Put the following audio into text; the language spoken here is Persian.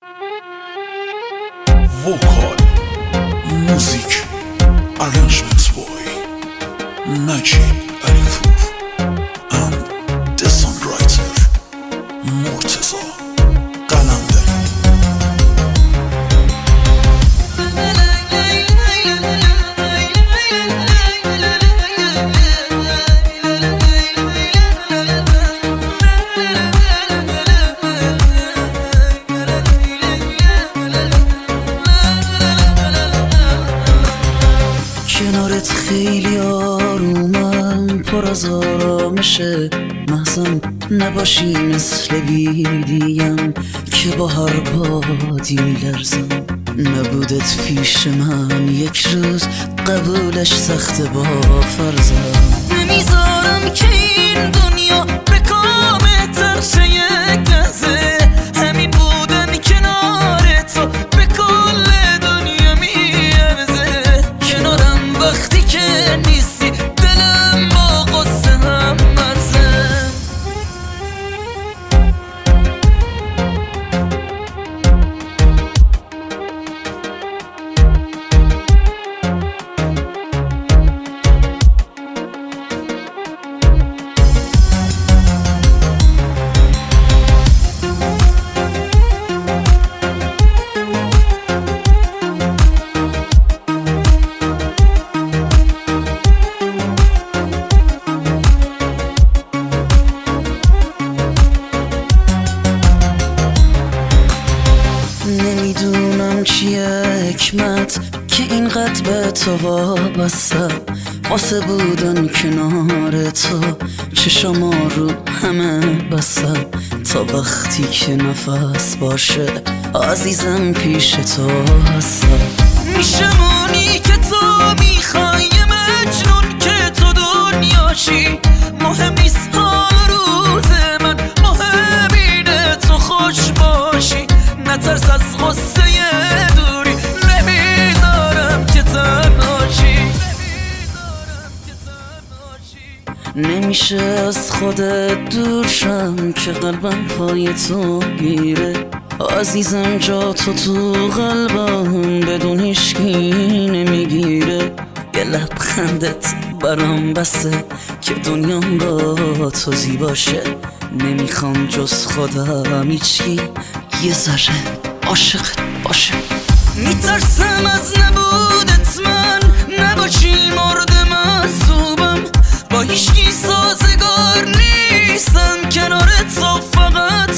Vocal, music, arrangements boy Najib Alipur and the songwriter Murtaza Qalandari. کنارت خیلی آرومم، پر از آرامشه، محزن نباشی مثل بیدیم که با هر بادی میلرزم. نبودت پیش من یک روز قبولش سخت با فرزم. نمیذارم که این دنیا به کام ترشه یک لحظه، همین بودن کنار تو به کل دنیا میارزه. کنارم وقتی که نیستی دلم با غصه هم مرزه. نمیدونم چیه حکمت که اینقدر به تو وابستم، واسه بودن کنار تو چشما رو همه بستم. تا وقتی که نفس باشه عزیزم پیش تو هستم. میشمونی که تو میخوای مجنون که تو دنیاشی، مهم نیست حال روز من، مهم اینه تو خوش باشی. نترس از غصه دوری، نمیذارم که تنهاشی. نمیشه از خودت دور شم که قلبم پای تو گیره. عزیزم جا تو قلبم بدون هیچکی نمیگیره. یه لبخندت برام بسه که دنیام با تو زیباشه. نمیخوام جز خودم هیچکی یه ذره عاشقت باشه. میترسم از نبودت من نباشی مورد محسوبم، با هیچکی سازگار نیستم کنار تو فقط